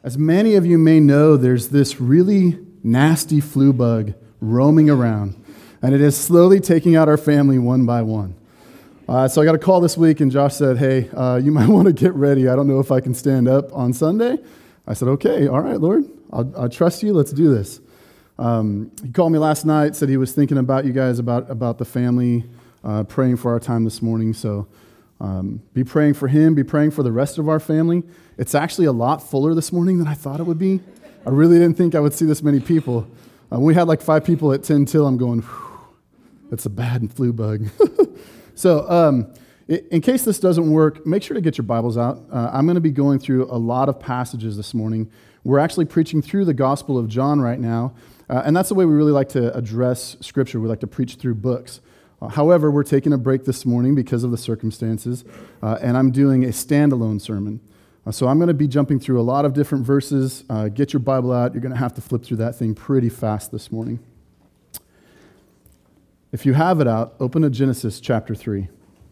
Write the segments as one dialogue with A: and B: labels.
A: As many of you may know, there's this really nasty flu bug roaming around, and it is slowly taking out our family one by one. So I got a call this week, and Josh said, hey, you might want to get ready. I don't know if I can stand up on Sunday. I said, okay, all right, Lord, I'll trust you. Let's do this. He called me last night, said he was thinking about you guys, about the family, praying for our time this morning. So be praying for him, be praying for the rest of our family. It's actually a lot fuller this morning than I thought it would be. I really didn't think I would see this many people. We had like 5 people at 10 till. I'm going, that's a bad flu bug. So in case this doesn't work, make sure to get your Bibles out. I'm going to be going through a lot of passages this morning. We're actually preaching through the Gospel of John right now, and that's the way we really like to address Scripture. We like to preach through books. However, we're taking a break this morning because of the circumstances, and I'm doing a standalone sermon. So I'm going to be jumping through a lot of different verses. Get your Bible out. You're going to have to flip through that thing pretty fast this morning. If you have it out, open to Genesis chapter 3.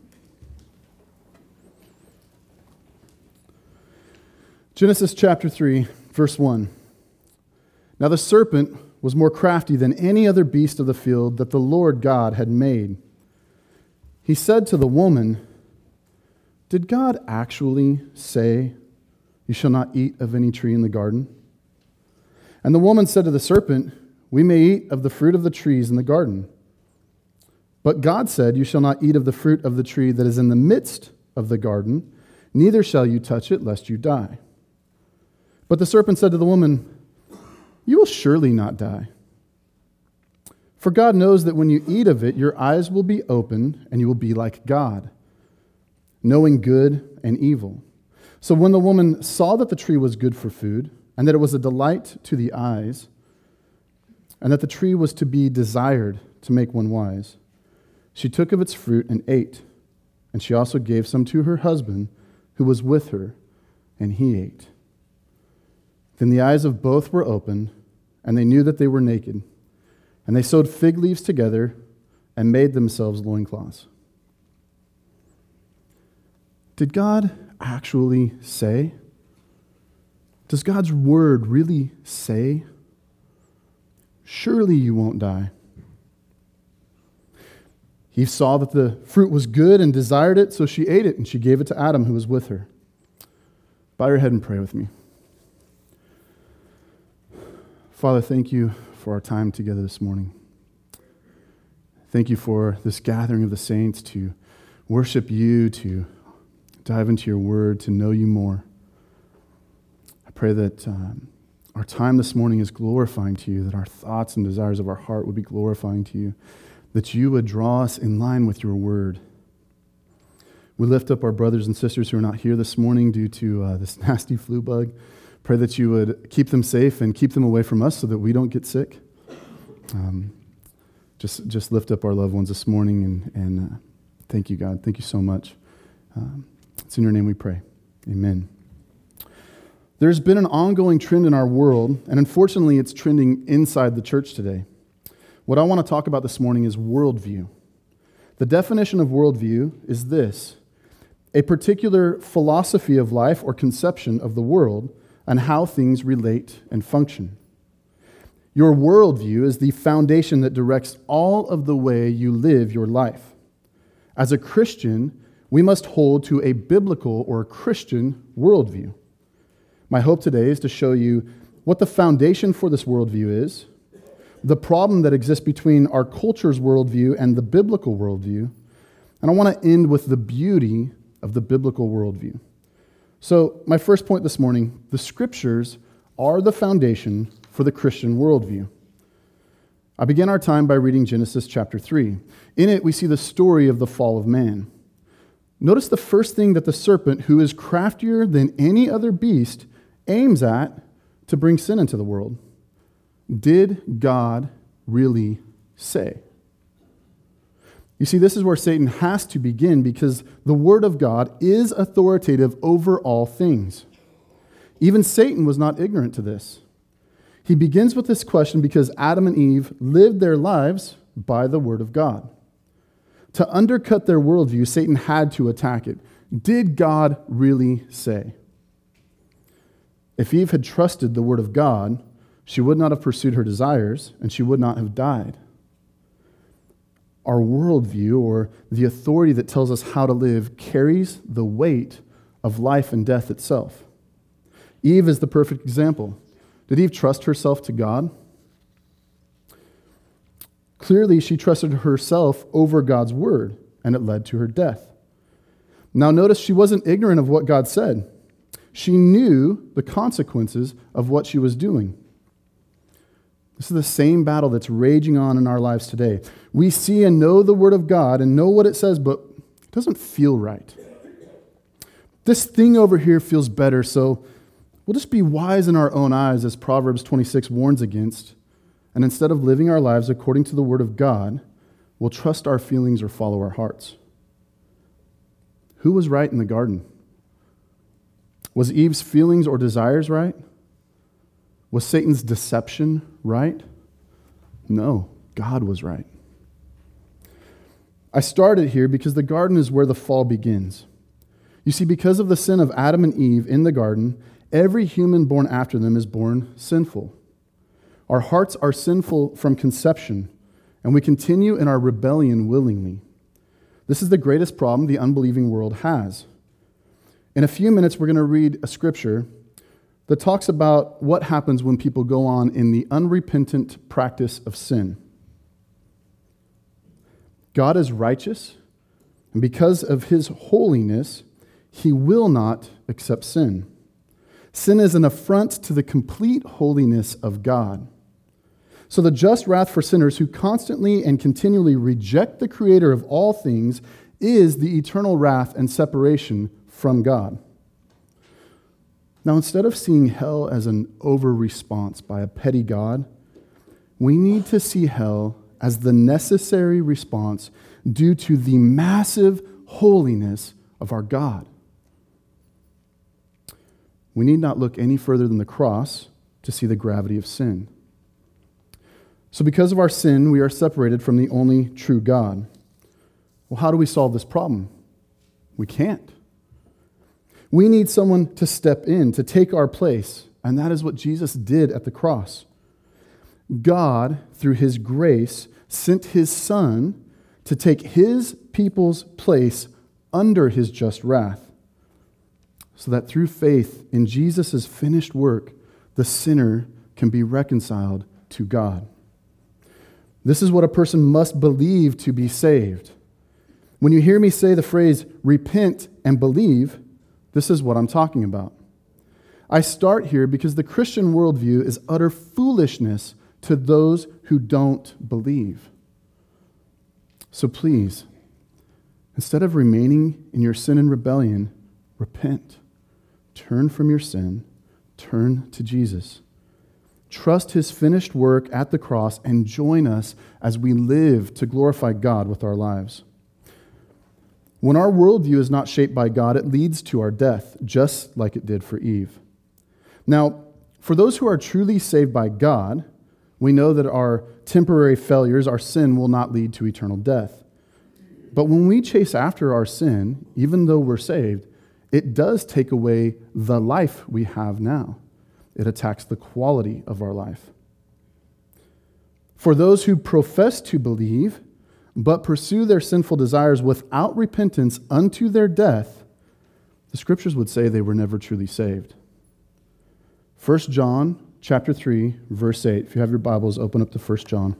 A: Genesis chapter 3, verse 1. Now the serpent was more crafty than any other beast of the field that the Lord God had made. He said to the woman, "Did God actually say, 'You shall not eat of any tree in the garden'?" And the woman said to the serpent, "We may eat of the fruit of the trees in the garden. But God said, 'You shall not eat of the fruit of the tree that is in the midst of the garden, neither shall you touch it, lest you die.' But the serpent said to the woman, 'You will surely not die. For God knows that when you eat of it, your eyes will be opened, and you will be like God, knowing good and evil.' So when the woman saw that the tree was good for food, and that it was a delight to the eyes, and that the tree was to be desired to make one wise, she took of its fruit and ate, and she also gave some to her husband who was with her, and he ate. Then the eyes of both were opened, and they knew that they were naked. And they sewed fig leaves together and made themselves loincloths." Did God actually say? Does God's word really say, "Surely you won't die"? He saw that the fruit was good and desired it, so she ate it, and she gave it to Adam, who was with her. Bow your head and pray with me. Father, thank you for our time together this morning. Thank you for this gathering of the saints to worship you, to dive into your word, to know you more. I pray that our time this morning is glorifying to you, that our thoughts and desires of our heart would be glorifying to you, that you would draw us in line with your word. We lift up our brothers and sisters who are not here this morning due to this nasty flu bug. Pray that you would keep them safe and keep them away from us so that we don't get sick. Just lift up our loved ones this morning and thank you, God. Thank you so much. It's in your name we pray. Amen. There's been an ongoing trend in our world, and unfortunately it's trending inside the church today. What I want to talk about this morning is worldview. The definition of worldview is this: a particular philosophy of life or conception of the world and how things relate and function. Your worldview is the foundation that directs all of the way you live your life. As a Christian, we must hold to a biblical or Christian worldview. My hope today is to show you what the foundation for this worldview is, the problem that exists between our culture's worldview and the biblical worldview, and I want to end with the beauty of the biblical worldview. So my first point this morning, the Scriptures are the foundation for the Christian worldview. I begin our time by reading Genesis chapter 3. In it, we see the story of the fall of man. Notice the first thing that the serpent, who is craftier than any other beast, aims at to bring sin into the world. Did God really say? You see, this is where Satan has to begin because the Word of God is authoritative over all things. Even Satan was not ignorant to this. He begins with this question because Adam and Eve lived their lives by the Word of God. To undercut their worldview, Satan had to attack it. Did God really say? If Eve had trusted the word of God, she would not have pursued her desires, and she would not have died. Our worldview, or the authority that tells us how to live, carries the weight of life and death itself. Eve is the perfect example. Did Eve trust herself to God? Clearly, she trusted herself over God's word, and it led to her death. Now notice she wasn't ignorant of what God said. She knew the consequences of what she was doing. This is the same battle that's raging on in our lives today. We see and know the Word of God and know what it says, but it doesn't feel right. This thing over here feels better, so we'll just be wise in our own eyes, as Proverbs 26 warns against, and instead of living our lives according to the Word of God, we'll trust our feelings or follow our hearts. Who was right in the garden? Was Eve's feelings or desires right? Was Satan's deception right? No, God was right. I started here because the garden is where the fall begins. You see, because of the sin of Adam and Eve in the garden, every human born after them is born sinful. Our hearts are sinful from conception, and we continue in our rebellion willingly. This is the greatest problem the unbelieving world has. In a few minutes, we're going to read a scripture that talks about what happens when people go on in the unrepentant practice of sin. God is righteous, and because of his holiness, he will not accept sin. Sin is an affront to the complete holiness of God. So the just wrath for sinners who constantly and continually reject the Creator of all things is the eternal wrath and separation from God. Now, instead of seeing hell as an over-response by a petty God, we need to see hell as the necessary response due to the massive holiness of our God. We need not look any further than the cross to see the gravity of sin. So because of our sin, we are separated from the only true God. Well, how do we solve this problem? We can't. We need someone to step in, to take our place, and that is what Jesus did at the cross. God, through his grace, sent his Son to take his people's place under his just wrath, so that through faith in Jesus' finished work, the sinner can be reconciled to God. This is what a person must believe to be saved. When you hear me say the phrase, repent and believe, this is what I'm talking about. I start here because the Christian worldview is utter foolishness to those who don't believe. So please, instead of remaining in your sin and rebellion, repent. Turn from your sin. Turn to Jesus. Trust his finished work at the cross and join us as we live to glorify God with our lives. When our worldview is not shaped by God, it leads to our death, just like it did for Eve. Now, for those who are truly saved by God, we know that our temporary failures, our sin, will not lead to eternal death. But when we chase after our sin, even though we're saved, it does take away the life we have now. It attacks the quality of our life. For those who profess to believe, but pursue their sinful desires without repentance unto their death, the scriptures would say they were never truly saved. 1 John chapter 3, verse 8. If you have your Bibles, open up to 1 John.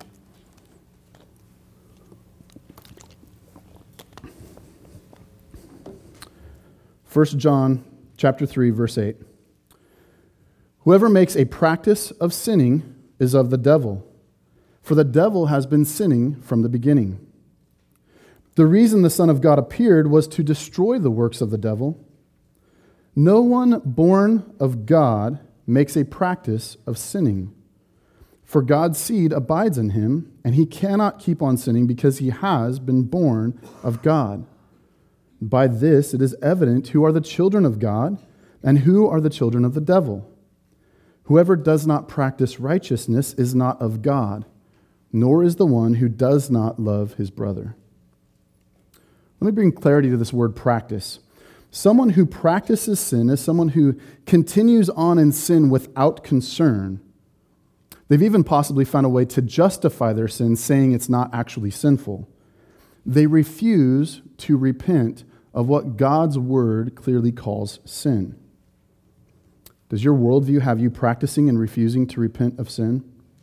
A: First John chapter 3, verse 8. Whoever makes a practice of sinning is of the devil, for the devil has been sinning from the beginning. The reason the Son of God appeared was to destroy the works of the devil. No one born of God makes a practice of sinning, for God's seed abides in him, and he cannot keep on sinning because he has been born of God. By this it is evident who are the children of God and who are the children of the devil. Whoever does not practice righteousness is not of God, nor is the one who does not love his brother. Let me bring clarity to this word practice. Someone who practices sin is someone who continues on in sin without concern. They've even possibly found a way to justify their sin, saying it's not actually sinful. They refuse to repent of what God's word clearly calls sin. Does your worldview have you practicing and refusing to repent of sin?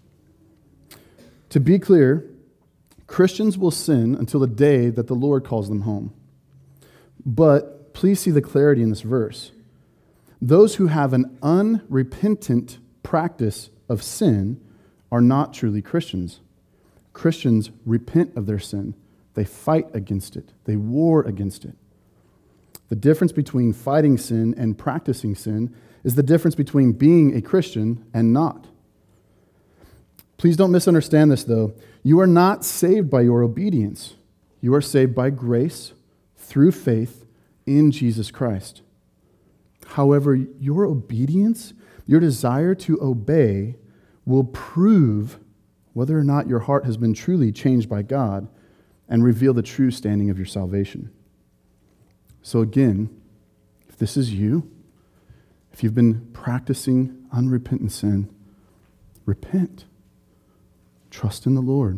A: To be clear, Christians will sin until the day that the Lord calls them home. But please see the clarity in this verse. Those who have an unrepentant practice of sin are not truly Christians. Christians repent of their sin. They fight against it. They war against it. The difference between fighting sin and practicing sin is the difference between being a Christian and not. Please don't misunderstand this, though. You are not saved by your obedience. You are saved by grace through faith in Jesus Christ. However, your obedience, your desire to obey, will prove whether or not your heart has been truly changed by God and reveal the true standing of your salvation. So again, if this is you, if you've been practicing unrepentant sin, repent. Trust in the Lord.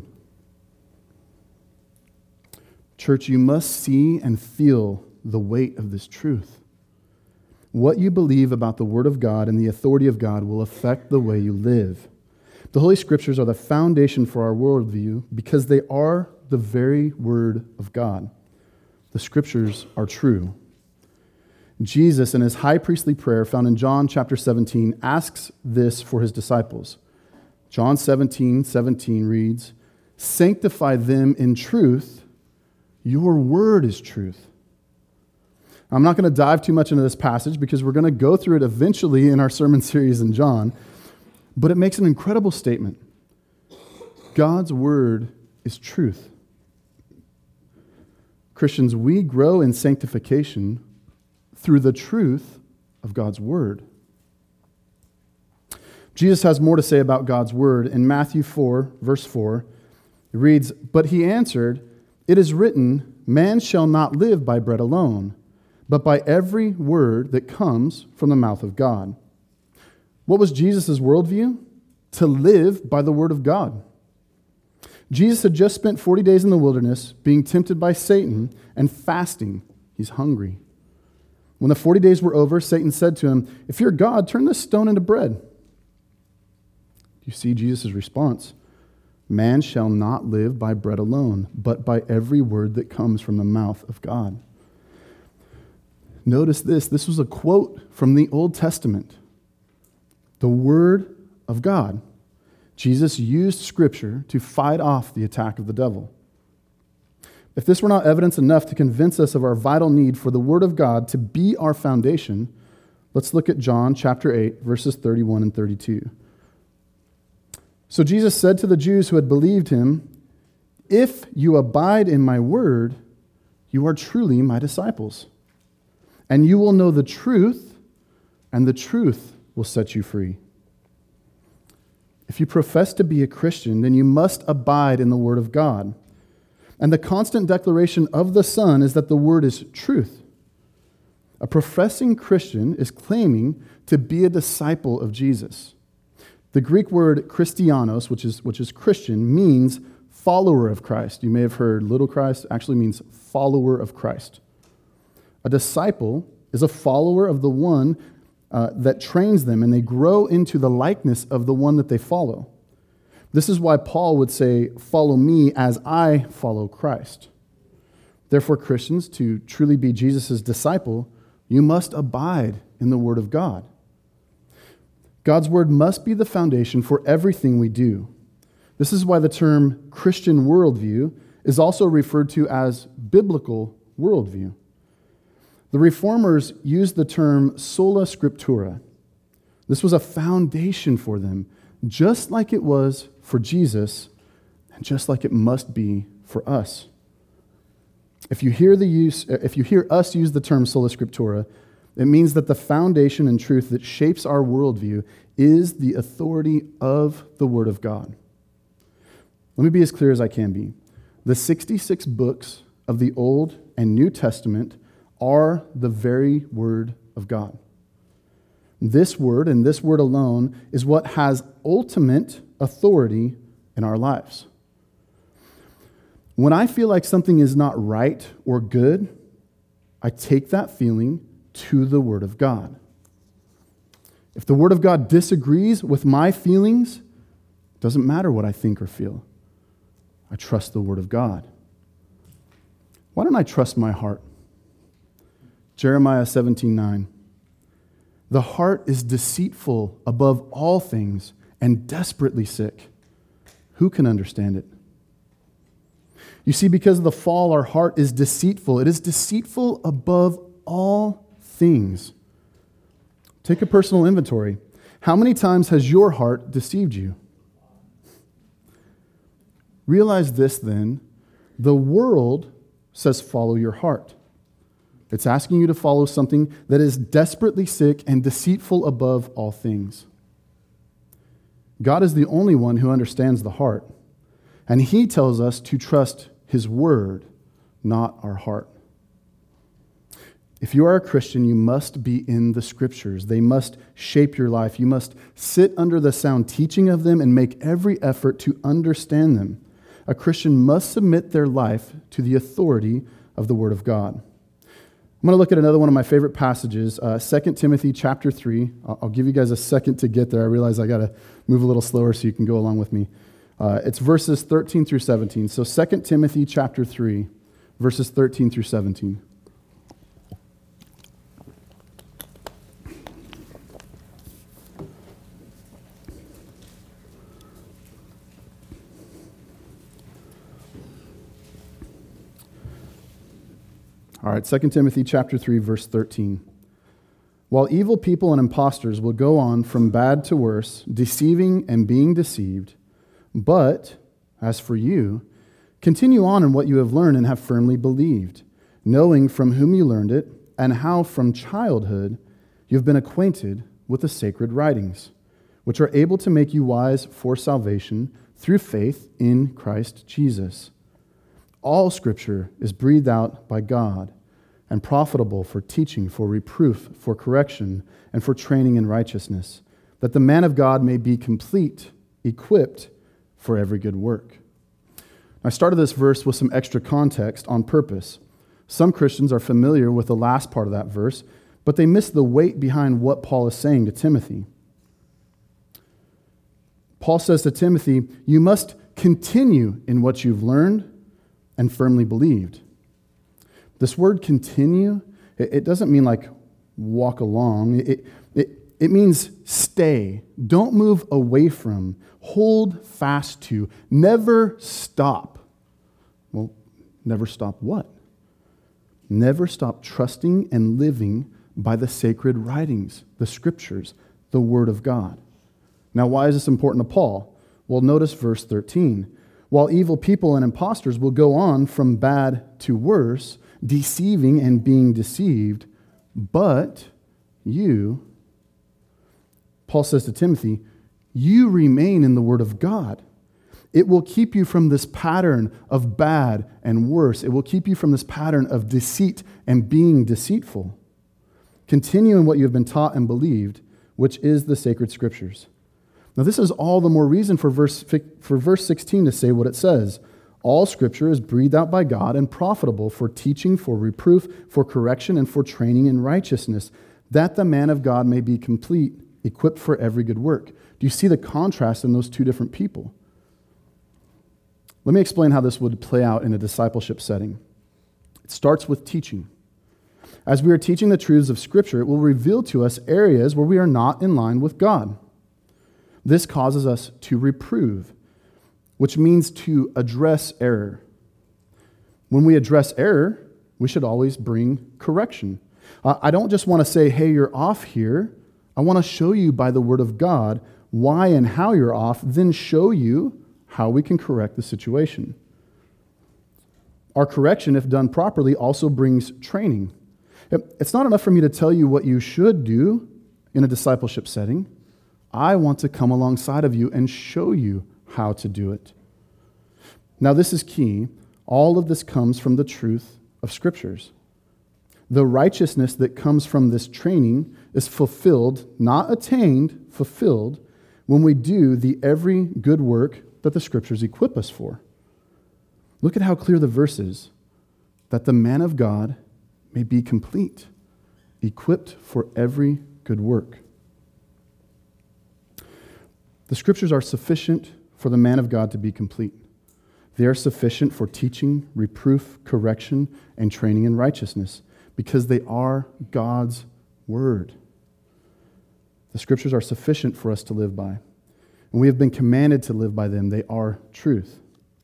A: Church, you must see and feel the weight of this truth. What you believe about the Word of God and the authority of God will affect the way you live. The Holy Scriptures are the foundation for our worldview because they are the very Word of God. The Scriptures are true. Jesus, in his high priestly prayer found in John chapter 17, asks this for his disciples. John 17:17 reads, "Sanctify them in truth. Your word is truth." I'm not going to dive too much into this passage because we're going to go through it eventually in our sermon series in John, but it makes an incredible statement. God's word is truth. Christians, we grow in sanctification through the truth of God's word. Jesus has more to say about God's word. In Matthew 4, verse 4, it reads, "But he answered, 'It is written, man shall not live by bread alone, but by every word that comes from the mouth of God.'" What was Jesus' worldview? To live by the word of God. Jesus had just spent 40 days in the wilderness being tempted by Satan and fasting. He's hungry. When the 40 days were over, Satan said to him, "If you're God, turn this stone into bread." You see Jesus' response. Man shall not live by bread alone, but by every word that comes from the mouth of God. Notice this. This was a quote from the Old Testament. The word of God. Jesus used Scripture to fight off the attack of the devil. If this were not evidence enough to convince us of our vital need for the Word of God to be our foundation, let's look at John chapter 8, verses 31 and 32. So Jesus said to the Jews who had believed him, "If you abide in my word, you are truly my disciples, and you will know the truth, and the truth will set you free." If you profess to be a Christian, then you must abide in the word of God. And the constant declaration of the Son is that the word is truth. A professing Christian is claiming to be a disciple of Jesus. The Greek word Christianos, which is Christian, means follower of Christ. You may have heard little Christ actually means follower of Christ. A disciple is a follower of the one that trains them, and they grow into the likeness of the one that they follow. This is why Paul would say, "Follow me as I follow Christ." Therefore, Christians, to truly be Jesus' disciple, you must abide in the Word of God. God's Word must be the foundation for everything we do. This is why the term Christian worldview is also referred to as biblical worldview. The Reformers used the term sola scriptura. This was a foundation for them, just like it was for Jesus, and just like it must be for us. If you hear us use the term sola scriptura, it means that the foundation and truth that shapes our worldview is the authority of the Word of God. Let me be as clear as I can be. The 66 books of the Old and New Testament are the very Word of God. This Word and this Word alone is what has ultimate authority in our lives. When I feel like something is not right or good, I take that feeling to the Word of God. If the Word of God disagrees with my feelings, it doesn't matter what I think or feel. I trust the Word of God. Why don't I trust my heart? Jeremiah 17:9. The heart is deceitful above all things and desperately sick. Who can understand it? You see, because of the fall, our heart is deceitful. It is deceitful above all things. Take a personal inventory. How many times has your heart deceived you? Realize this then. The world says follow your heart. It's asking you to follow something that is desperately sick and deceitful above all things. God is the only one who understands the heart, and He tells us to trust His Word, not our heart. If you are a Christian, you must be in the Scriptures. They must shape your life. You must sit under the sound teaching of them and make every effort to understand them. A Christian must submit their life to the authority of the Word of God. I'm going to look at another one of my favorite passages, 2 Timothy chapter 3. I'll give you guys a second to get there. I realize I got to move a little slower so you can go along with me. It's verses 13 through 17. So 2 Timothy chapter 3, verses 13 through 17. All right, 2 Timothy chapter 3, verse 13. While evil people and impostors will go on from bad to worse, deceiving and being deceived, but as for you, continue on in what you have learned and have firmly believed, knowing from whom you learned it, and how from childhood you have been acquainted with the sacred writings, which are able to make you wise for salvation through faith in Christ Jesus. All Scripture is breathed out by God and profitable for teaching, for reproof, for correction, and for training in righteousness, that the man of God may be complete, equipped for every good work. I started this verse with some extra context on purpose. Some Christians are familiar with the last part of that verse, but they miss the weight behind what Paul is saying to Timothy. Paul says to Timothy, you must continue in what you've learned and firmly believed. This word continue, it doesn't mean like walk along. It means stay. Don't move away from. Hold fast to. Never stop. Well, never stop what? Never stop trusting and living by the sacred writings, the Scriptures, the Word of God. Now, why is this important to Paul? Well, notice verse 13. While evil people and impostors will go on from bad to worse, deceiving and being deceived, but you, Paul says to Timothy, you remain in the Word of God. It will keep you from this pattern of bad and worse. It will keep you from this pattern of deceit and being deceitful. Continue in what you have been taught and believed, which is the sacred Scriptures. Now, this is all the more reason for verse 16 to say what it says. All Scripture is breathed out by God and profitable for teaching, for reproof, for correction, and for training in righteousness, that the man of God may be complete, equipped for every good work. Do you see the contrast in those two different people? Let me explain how this would play out in a discipleship setting. It starts with teaching. As we are teaching the truths of Scripture, it will reveal to us areas where we are not in line with God. This causes us to reprove, which means to address error. When we address error, we should always bring correction. I don't just want to say, hey, you're off here. I want to show you by the Word of God why and how you're off, then show you how we can correct the situation. Our correction, if done properly, also brings training. It's not enough for me to tell you what you should do in a discipleship setting. I want to come alongside of you and show you how to do it. Now, this is key. All of this comes from the truth of Scriptures. The righteousness that comes from this training is fulfilled, not attained, fulfilled, when we do the every good work that the Scriptures equip us for. Look at how clear the verse is, that the man of God may be complete, equipped for every good work. The Scriptures are sufficient for the man of God to be complete. They are sufficient for teaching, reproof, correction, and training in righteousness, because they are God's Word. The Scriptures are sufficient for us to live by, and we have been commanded to live by them. They are truth.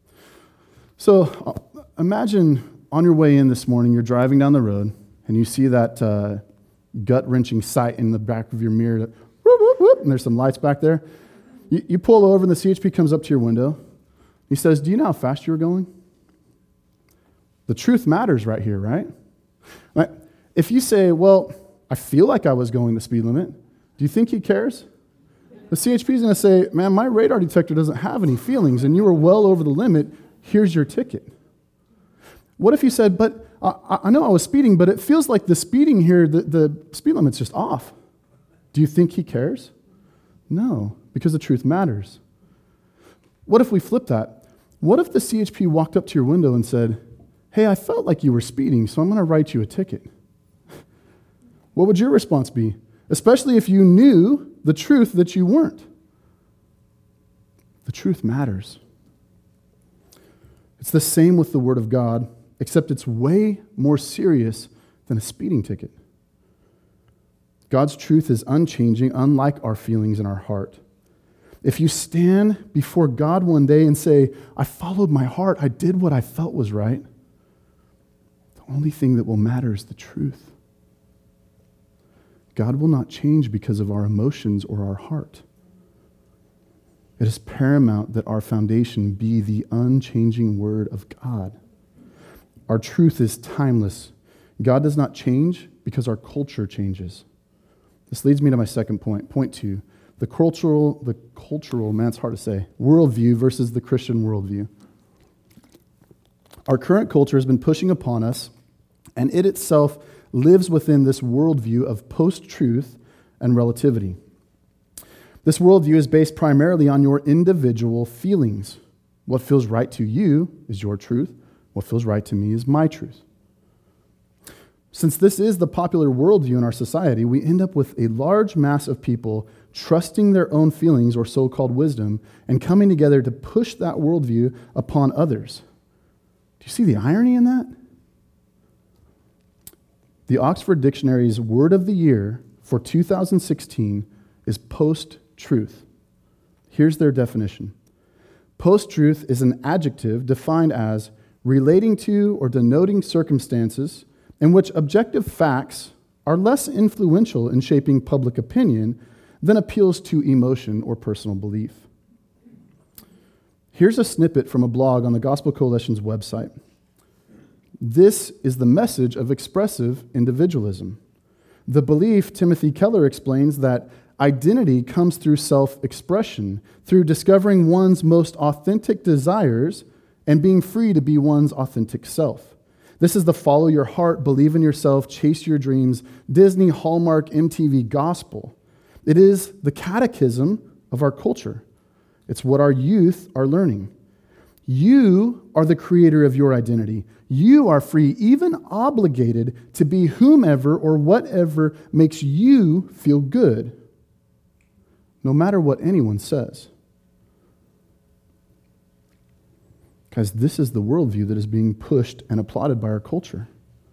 A: So imagine on your way in this morning, you're driving down the road, and you see that gut-wrenching sight in the back of your mirror, that, whoop, whoop, whoop, and there's some lights back there. You pull over, and the CHP comes up to your window. He says, "Do you know how fast you were going?" The truth matters right here, right? Right? If you say, "Well, I feel like I was going the speed limit," do you think he cares? The CHP is going to say, "Man, my radar detector doesn't have any feelings, and you were well over the limit. Here's your ticket." What if you said, "But I know I was speeding, but it feels like the speeding here, the speed limit's just off"? Do you think he cares? No, because the truth matters. What if we flip that? What if the CHP walked up to your window and said, "Hey, I felt like you were speeding, so I'm going to write you a ticket"? What would your response be? Especially if you knew the truth that you weren't. The truth matters. It's the same with the Word of God, except it's way more serious than a speeding ticket. God's truth is unchanging, unlike our feelings in our heart. If you stand before God one day and say, "I followed my heart, I did what I felt was right," the only thing that will matter is the truth. God will not change because of our emotions or our heart. It is paramount that our foundation be the unchanging Word of God. Our truth is timeless. God does not change because our culture changes. This leads me to my second point. Point 2. The cultural, man, it's hard to say, worldview versus the Christian worldview. Our current culture has been pushing upon us, and it itself lives within this worldview of post-truth and relativity. This worldview is based primarily on your individual feelings. What feels right to you is your truth. What feels right to me is my truth. Since this is the popular worldview in our society, we end up with a large mass of people trusting their own feelings or so-called wisdom and coming together to push that worldview upon others. Do you see the irony in that? The Oxford Dictionary's word of the year for 2016 is post-truth. Here's their definition. Post-truth is an adjective defined as relating to or denoting circumstances in which objective facts are less influential in shaping public opinion than appeals to emotion or personal belief. Here's a snippet from a blog on the Gospel Coalition's website. This is the message of expressive individualism. The belief, Timothy Keller explains, that identity comes through self-expression, through discovering one's most authentic desires and being free to be one's authentic self. This is the follow your heart, believe in yourself, chase your dreams, Disney, Hallmark, MTV gospel. It is the catechism of our culture. It's what our youth are learning. You are the creator of your identity. You are free, even obligated, to be whomever or whatever makes you feel good, no matter what anyone says. Guys, this is the worldview that is being pushed and applauded by our culture.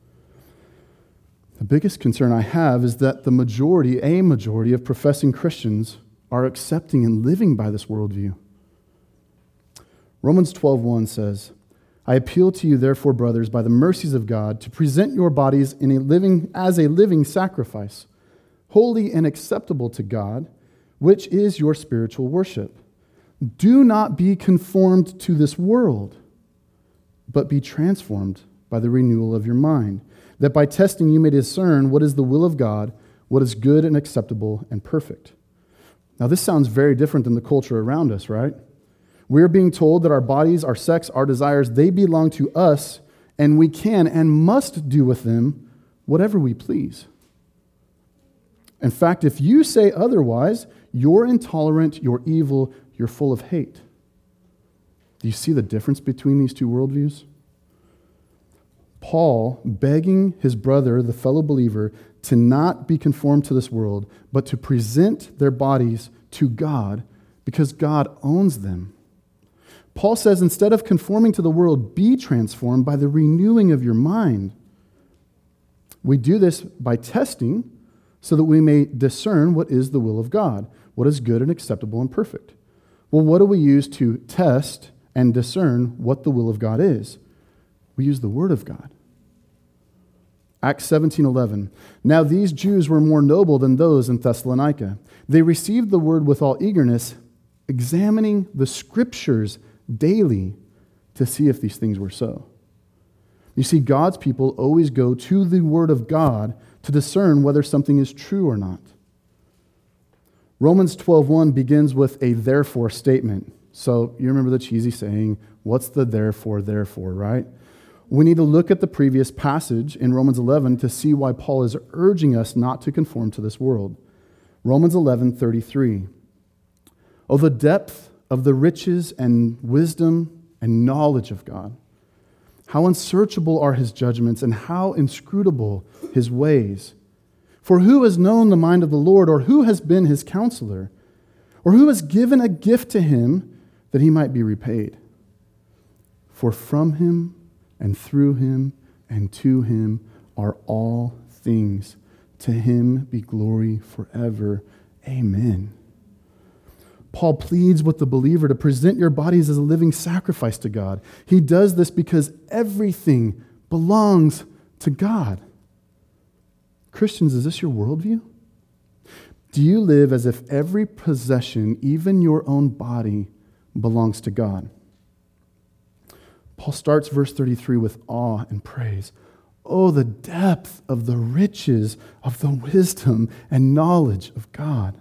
A: The biggest concern I have is that a majority of professing Christians are accepting and living by this worldview. Romans 12:1 says, "I appeal to you, therefore, brothers, by the mercies of God, to present your bodies as a living sacrifice, holy and acceptable to God, which is your spiritual worship. Do not be conformed to this world, but be transformed by the renewal of your mind, that by testing you may discern what is the will of God, what is good and acceptable and perfect." Now, this sounds very different than the culture around us, right? We're being told that our bodies, our sex, our desires, they belong to us, and we can and must do with them whatever we please. In fact, if you say otherwise, you're intolerant, you're evil, you're full of hate. Do you see the difference between these two worldviews? Paul begging his brother, the fellow believer, to not be conformed to this world, but to present their bodies to God because God owns them. Paul says, instead of conforming to the world, be transformed by the renewing of your mind. We do this by testing so that we may discern what is the will of God, what is good and acceptable and perfect. Well, what do we use to test and discern what the will of God is? We use the Word of God. Acts 17:11. Now these Jews were more noble than those in Thessalonica. They received the word with all eagerness, examining the Scriptures daily to see if these things were so. You see, God's people always go to the Word of God to discern whether something is true or not. Romans 12:1 begins with a therefore statement. So you remember the cheesy saying, what's the therefore, right? We need to look at the previous passage in Romans 11 to see why Paul is urging us not to conform to this world. Romans 11:33. Oh, the depth of the riches and wisdom and knowledge of God. How unsearchable are his judgments and how inscrutable his ways. For who has known the mind of the Lord, or who has been his counselor, or who has given a gift to him that he might be repaid? For from him and through him and to him are all things. To him be glory forever. Amen. Paul pleads with the believer to present your bodies as a living sacrifice to God. He does this because everything belongs to God. Christians, is this your worldview? Do you live as if every possession, even your own body, belongs to God? Paul starts verse 33 with awe and praise. Oh, the depth of the riches of the wisdom and knowledge of God.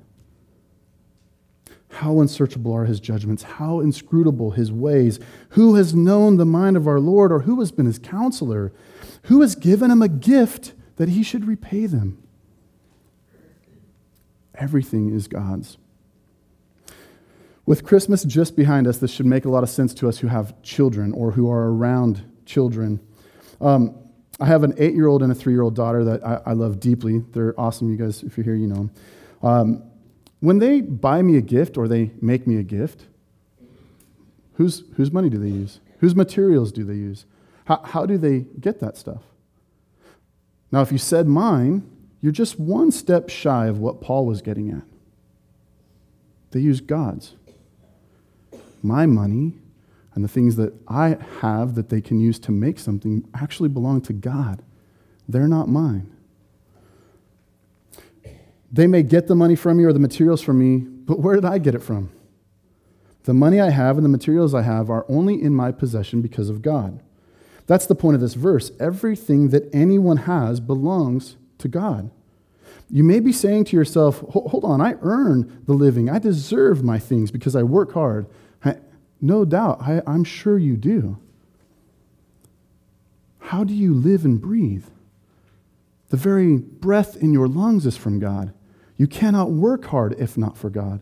A: How unsearchable are his judgments, how inscrutable his ways. Who has known the mind of our Lord, or who has been his counselor? Who has given him a gift that he should repay them? Everything is God's. With Christmas just behind us, this should make a lot of sense to us who have children or who are around children. I have an 8-year-old and a 3-year-old daughter that I love deeply. They're awesome. You guys, if you're here, you know them. When they buy me a gift or they make me a gift, whose money do they use? Whose materials do they use? How do they get that stuff? Now, if you said mine, you're just one step shy of what Paul was getting at. They use God's. My money and the things that I have that they can use to make something actually belong to God. They're not mine. They may get the money from me or the materials from me, but where did I get it from? The money I have and the materials I have are only in my possession because of God. That's the point of this verse. Everything that anyone has belongs to God. You may be saying to yourself, hold on, I earn the living. I deserve my things because I work hard. No doubt, I'm sure you do. How do you live and breathe? The very breath in your lungs is from God. You cannot work hard if not for God.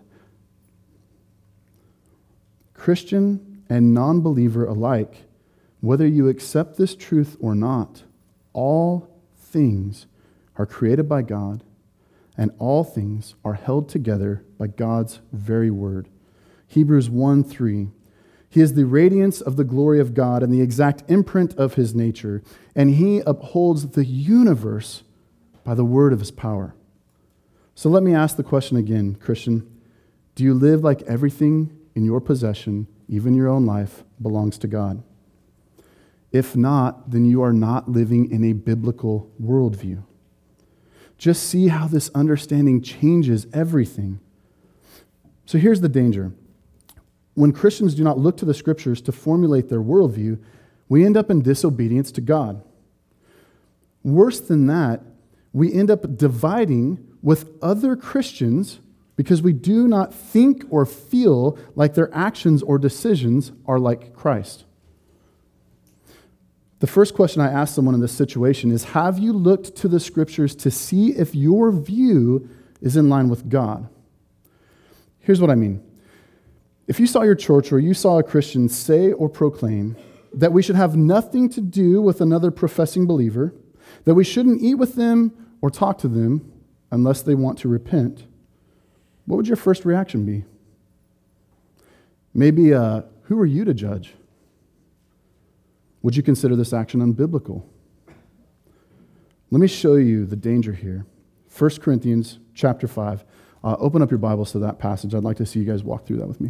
A: Christian and non-believer alike, whether you accept this truth or not, all things are created by God, and all things are held together by God's very word. Hebrews 1:3. He is the radiance of the glory of God and the exact imprint of his nature, and he upholds the universe by the word of his power. So let me ask the question again, Christian. Do you live like everything in your possession, even your own life, belongs to God? If not, then you are not living in a biblical worldview. Just see how this understanding changes everything. So here's the danger. When Christians do not look to the Scriptures to formulate their worldview, we end up in disobedience to God. Worse than that, we end up dividing with other Christians because we do not think or feel like their actions or decisions are like Christ. The first question I ask someone in this situation is, have you looked to the Scriptures to see if your view is in line with God? Here's what I mean. If you saw your church or you saw a Christian say or proclaim that we should have nothing to do with another professing believer, that we shouldn't eat with them or talk to them unless they want to repent, what would your first reaction be? Maybe, who are you to judge? Would you consider this action unbiblical? Let me show you the danger here. 1 Corinthians chapter 5. Open up your Bibles to that passage. I'd like to see you guys walk through that with me.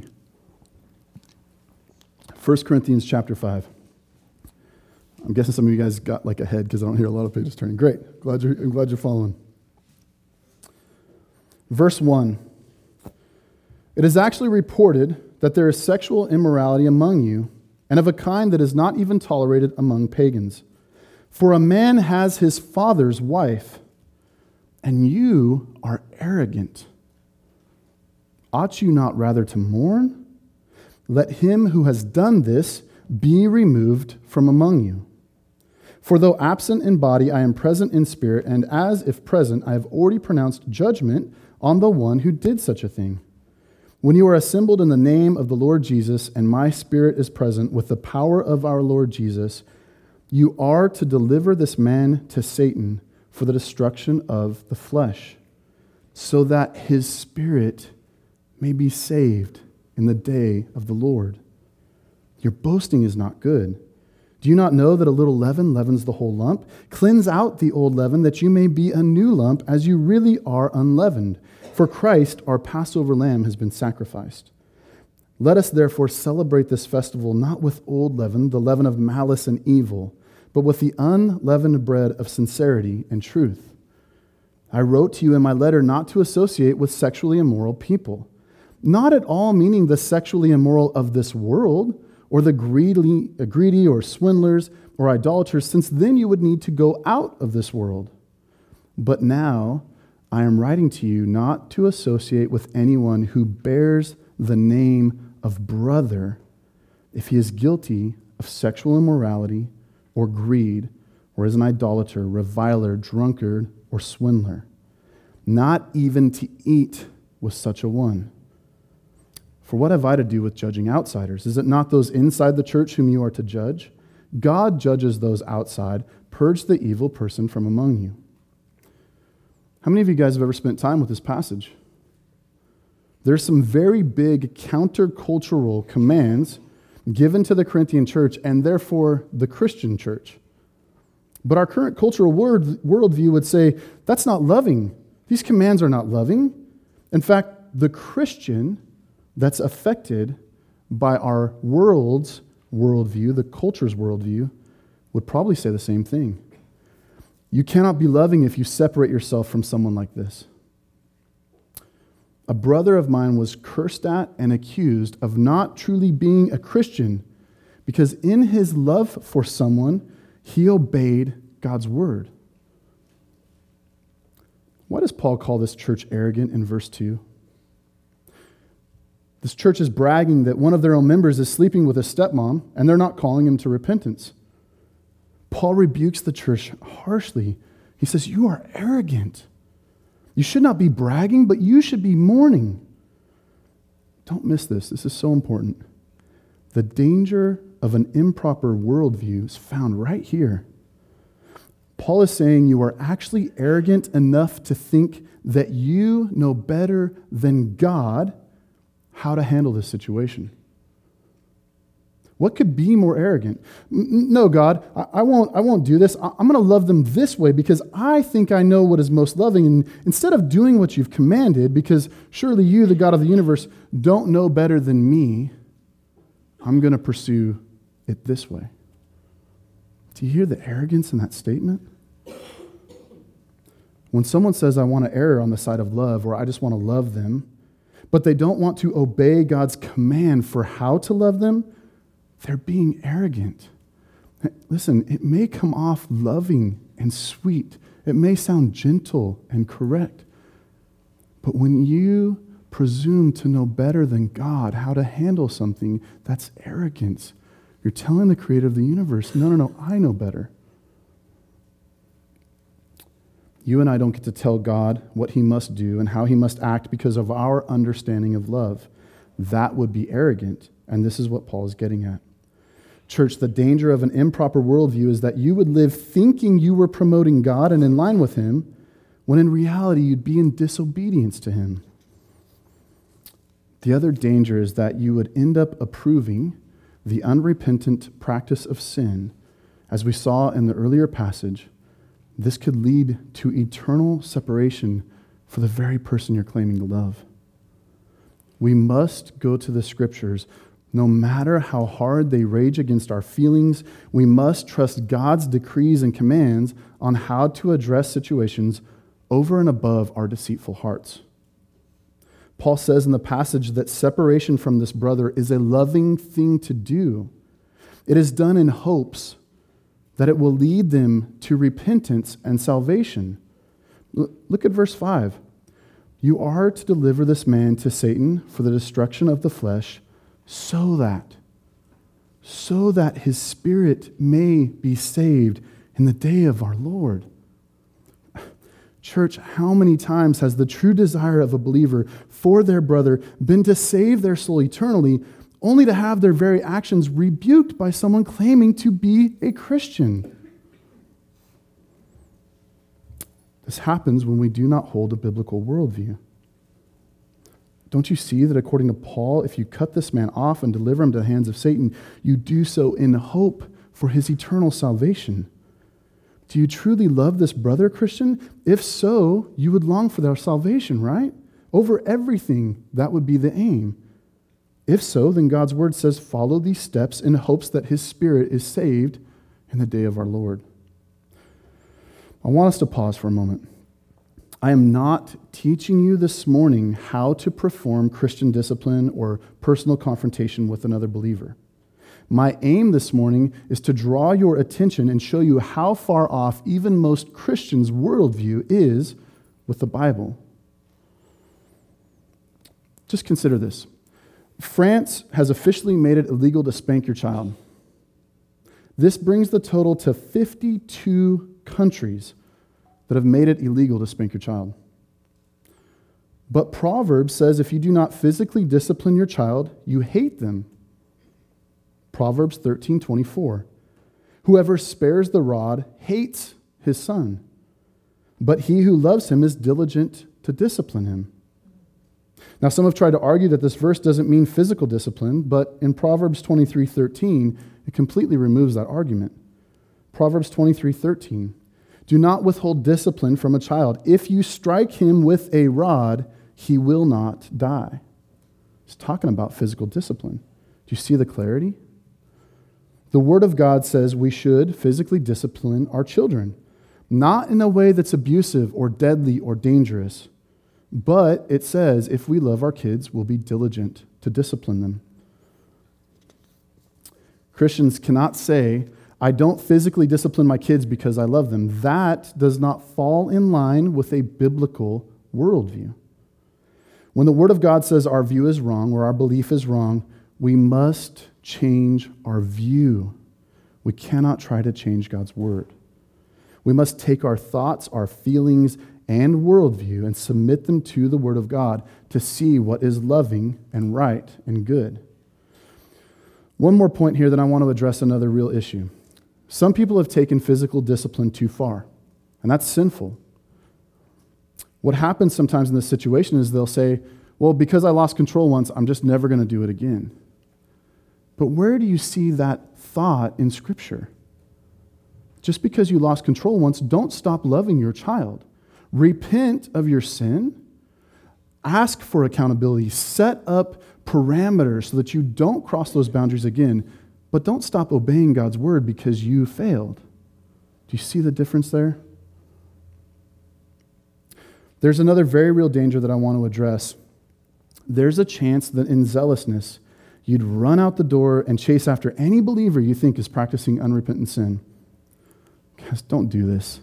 A: 1 Corinthians chapter 5. I'm guessing some of you guys got like ahead because I don't hear a lot of pages turning. Great. I'm glad you're following. Verse 1. It is actually reported that there is sexual immorality among you, and of a kind that is not even tolerated among pagans. For a man has his father's wife, and you are arrogant. Ought you not rather to mourn? Let him who has done this be removed from among you. For though absent in body, I am present in spirit, and as if present, I have already pronounced judgment on the one who did such a thing. When you are assembled in the name of the Lord Jesus, and my spirit is present with the power of our Lord Jesus, you are to deliver this man to Satan for the destruction of the flesh, so that his spirit may be saved in the day of the Lord. Your boasting is not good. Do you not know that a little leaven leavens the whole lump? Cleanse out the old leaven, that you may be a new lump, as you really are unleavened. For Christ, our Passover lamb, has been sacrificed. Let us therefore celebrate this festival not with old leaven, the leaven of malice and evil, but with the unleavened bread of sincerity and truth. I wrote to you in my letter not to associate with sexually immoral people, not at all meaning the sexually immoral of this world, or the greedy or swindlers or idolaters, since then you would need to go out of this world. But now I am writing to you not to associate with anyone who bears the name of brother if he is guilty of sexual immorality or greed, or is an idolater, reviler, drunkard, or swindler. Not even to eat with such a one. For what have I to do with judging outsiders? Is it not those inside the church whom you are to judge? God judges those outside. Purge the evil person from among you. How many of you guys have ever spent time with this passage? There's some very big countercultural commands given to the Corinthian church and therefore the Christian church. But our current cultural worldview would say, that's not loving. These commands are not loving. In fact, the Christian that's affected by our world's worldview, the culture's worldview, would probably say the same thing. You cannot be loving if you separate yourself from someone like this. A brother of mine was cursed at and accused of not truly being a Christian because in his love for someone, he obeyed God's word. Why does Paul call this church arrogant in verse 2? This church is bragging that one of their own members is sleeping with a stepmom, and they're not calling him to repentance. Paul rebukes the church harshly. He says, you are arrogant. You should not be bragging, but you should be mourning. Don't miss this. This is so important. The danger of an improper worldview is found right here. Paul is saying you are actually arrogant enough to think that you know better than God how to handle this situation. What could be more arrogant? No, God, I won't do this. I'm going to love them this way because I think I know what is most loving. And instead of doing what you've commanded, because surely you, the God of the universe, don't know better than me, I'm going to pursue it this way. Do you hear the arrogance in that statement? When someone says, I want to err on the side of love, or I just want to love them, but they don't want to obey God's command for how to love them, they're being arrogant. Listen, it may come off loving and sweet. It may sound gentle and correct. But when you presume to know better than God how to handle something, that's arrogance. You're telling the creator of the universe, no, I know better. You and I don't get to tell God what he must do and how he must act because of our understanding of love. That would be arrogant, and this is what Paul is getting at. Church, the danger of an improper worldview is that you would live thinking you were promoting God and in line with him, when in reality you'd be in disobedience to him. The other danger is that you would end up approving the unrepentant practice of sin. As we saw in the earlier passage, this could lead to eternal separation for the very person you're claiming to love. We must go to the Scriptures. No matter how hard they rage against our feelings, we must trust God's decrees and commands on how to address situations over and above our deceitful hearts. Paul says in the passage that separation from this brother is a loving thing to do. It is done in hopes that it will lead them to repentance and salvation. Look at verse 5. You are to deliver this man to Satan for the destruction of the flesh, so that his spirit may be saved in the day of our Lord. Church, how many times has the true desire of a believer for their brother been to save their soul eternally, only to have their very actions rebuked by someone claiming to be a Christian? This happens when we do not hold a biblical worldview. Don't you see that according to Paul, if you cut this man off and deliver him to the hands of Satan, you do so in hope for his eternal salvation? Do you truly love this brother, Christian? If so, you would long for their salvation, right? Over everything, that would be the aim. If so, then God's word says, follow these steps in hopes that his spirit is saved in the day of our Lord. I want us to pause for a moment. I am not teaching you this morning how to perform Christian discipline or personal confrontation with another believer. My aim this morning is to draw your attention and show you how far off even most Christians' worldview is with the Bible. Just consider this. France has officially made it illegal to spank your child. This brings the total to 52 countries that have made it illegal to spank your child. But Proverbs says if you do not physically discipline your child, you hate them. Proverbs 13:24. Whoever spares the rod hates his son, but he who loves him is diligent to discipline him. Now, some have tried to argue that this verse doesn't mean physical discipline, but in Proverbs 23:13, it completely removes that argument. Proverbs 23:13. Do not withhold discipline from a child. If you strike him with a rod, he will not die. It's talking about physical discipline. Do you see the clarity? The Word of God says we should physically discipline our children, not in a way that's abusive or deadly or dangerous, but it says if we love our kids, we'll be diligent to discipline them. Christians cannot say, I don't physically discipline my kids because I love them. That does not fall in line with a biblical worldview. When the Word of God says our view is wrong or our belief is wrong, we must change our view. We cannot try to change God's Word. We must take our thoughts, our feelings, and worldview and submit them to the Word of God to see what is loving and right and good. One more point here that I want to address another real issue. Some people have taken physical discipline too far, and that's sinful. What happens sometimes in this situation is they'll say, well, because I lost control once, I'm just never going to do it again. But where do you see that thought in Scripture? Just because you lost control once, don't stop loving your child. Repent of your sin. Ask for accountability. Set up parameters so that you don't cross those boundaries again, but don't stop obeying God's word because you failed. Do you see the difference there? There's another very real danger that I want to address. There's a chance that in zealousness, you'd run out the door and chase after any believer you think is practicing unrepentant sin. Guys, don't do this.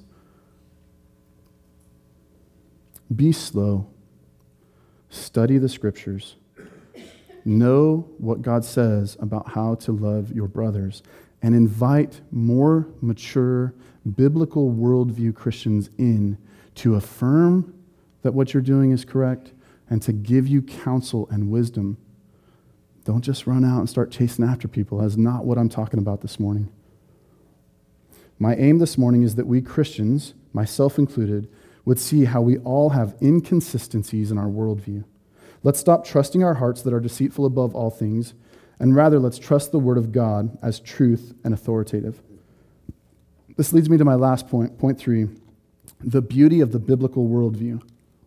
A: Be slow. Study the Scriptures. Know what God says about how to love your brothers, and invite more mature, biblical worldview Christians in to affirm that what you're doing is correct and to give you counsel and wisdom. Don't just run out and start chasing after people. That's not what I'm talking about this morning. My aim this morning is that we Christians, myself included, would see how we all have inconsistencies in our worldview. Let's stop trusting our hearts that are deceitful above all things, and rather let's trust the Word of God as truth and authoritative. This leads me to my last point, point 3, the beauty of the biblical worldview.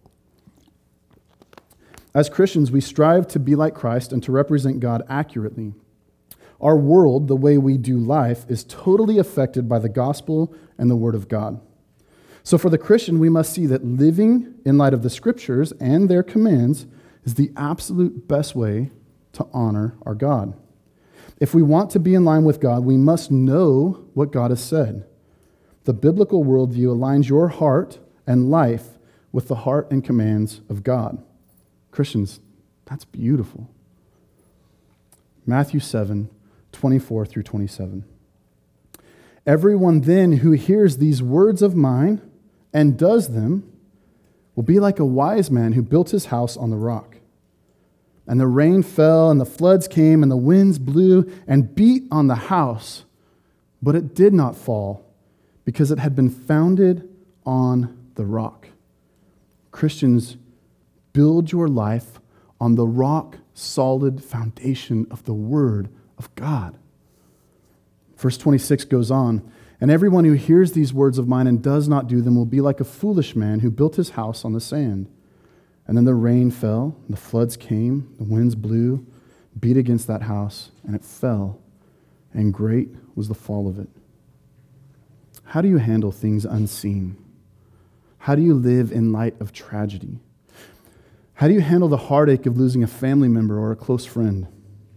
A: As Christians, we strive to be like Christ and to represent God accurately. Our world, the way we do life, is totally affected by the gospel and the Word of God. So for the Christian, we must see that living in light of the Scriptures and their commands is the absolute best way to honor our God. If we want to be in line with God, we must know what God has said. The biblical worldview aligns your heart and life with the heart and commands of God. Christians, that's beautiful. Matthew 7, 24 through 27. Everyone then who hears these words of mine and does them will be like a wise man who built his house on the rock. And the rain fell, and the floods came, and the winds blew and beat on the house, but it did not fall, because it had been founded on the rock. Christians, build your life on the rock-solid foundation of the Word of God. Verse 26 goes on, and everyone who hears these words of mine and does not do them will be like a foolish man who built his house on the sand. And then the rain fell, and the floods came, the winds blew, beat against that house, and it fell, and great was the fall of it. How do you handle things unseen? How do you live in light of tragedy? How do you handle the heartache of losing a family member or a close friend?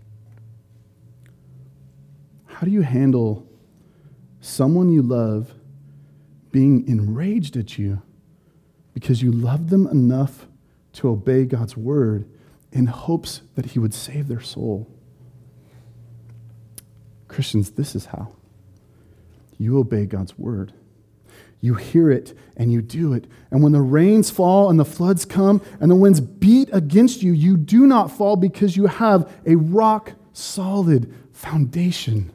A: How do you handle someone you love being enraged at you because you loved them enough to obey God's word in hopes that he would save their soul? Christians, this is how. You obey God's word. You hear it and you do it. And when the rains fall and the floods come and the winds beat against you, you do not fall because you have a rock-solid foundation.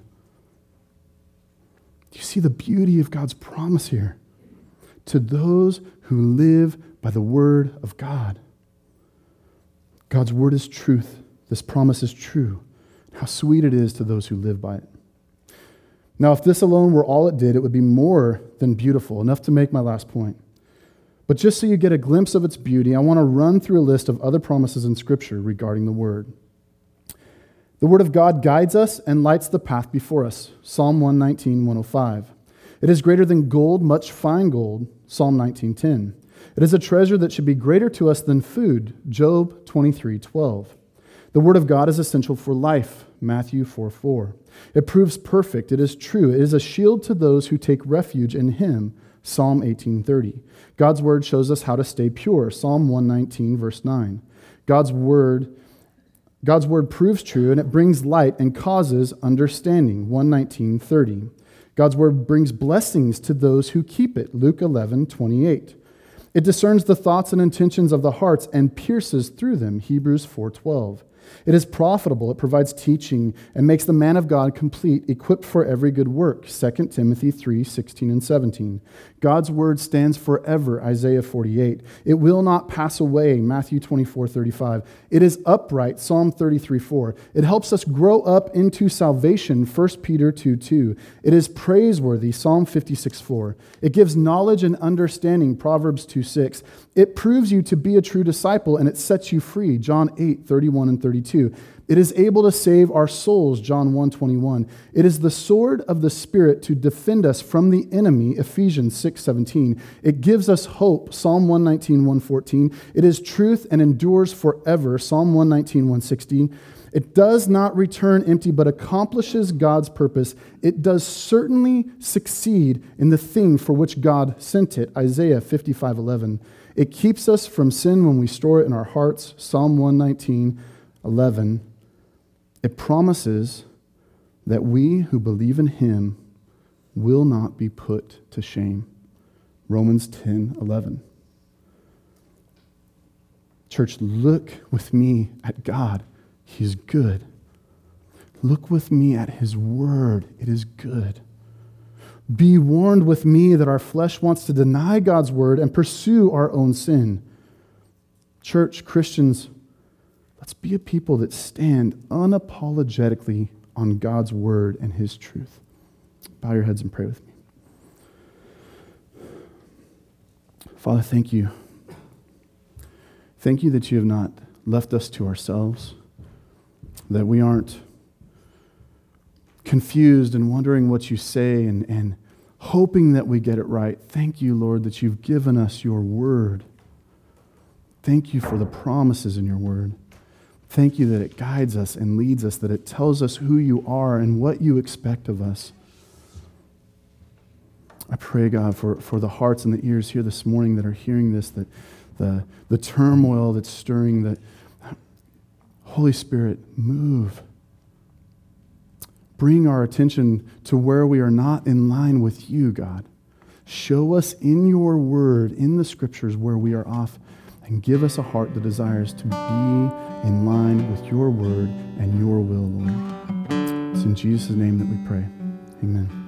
A: Do you see the beauty of God's promise here? To those who live by the word of God. God's word is truth. This promise is true. How sweet it is to those who live by it. Now, if this alone were all it did, it would be more than beautiful, enough to make my last point. But just so you get a glimpse of its beauty, I want to run through a list of other promises in Scripture regarding the word. The word of God guides us and lights the path before us. Psalm 119, 105. It is greater than gold, much fine gold. Psalm 19:10. It is a treasure that should be greater to us than food. Job 23:12. The word of God is essential for life. Matthew 4:4. It proves perfect. It is true. It is a shield to those who take refuge in him. Psalm 18:30. God's word shows us how to stay pure. Psalm 119, verse 9. God's word proves true, and it brings light and causes understanding. 119:30. God's word brings blessings to those who keep it. Luke 11:28. It discerns the thoughts and intentions of the hearts and pierces through them. Hebrews 4:12. It is profitable. It provides teaching and makes the man of God complete, equipped for every good work. 2 Timothy 3:16 and 17. God's word stands forever. Isaiah 48. It will not pass away. Matthew 24:35. It is upright. Psalm 33:4. It helps us grow up into salvation. 1 Peter 2:2. It is praiseworthy. Psalm 56:4. It gives knowledge and understanding. Proverbs 2:6. It proves you to be a true disciple, and it sets you free. John 8:31 and 32. It is able to save our souls. John 1:21. It is the sword of the Spirit to defend us from the enemy. Ephesians 6:17. It gives us hope. Psalm 119, 114. It is truth and endures forever. Psalm 119, 160. It does not return empty, but accomplishes God's purpose. It does certainly succeed in the thing for which God sent it. Isaiah 55:11. It keeps us from sin when we store it in our hearts. Psalm 119, 11 It promises that we who believe in him will not be put to shame. Romans 10:11. Church, look with me at God. He's good. Look with me at his word. It is good. Be warned with me that our flesh wants to deny God's word and pursue our own sin. Church, Christians, let's be a people that stand unapologetically on God's word and his truth. Bow your heads and pray with me. Father, thank you. Thank you that you have not left us to ourselves, that we aren't confused and wondering what you say and hoping that we get it right. Thank you, Lord, that you've given us your word. Thank you for the promises in your word. Thank you that it guides us and leads us, that it tells us who you are and what you expect of us. I pray, God, for the hearts and the ears here this morning that are hearing this, that the turmoil that's stirring, that Holy Spirit, move. Bring our attention to where we are not in line with you, God. Show us in your word, in the scriptures, where we are off, and give us a heart that desires to be in line with your word and your will, Lord. It's in Jesus' name that we pray. Amen.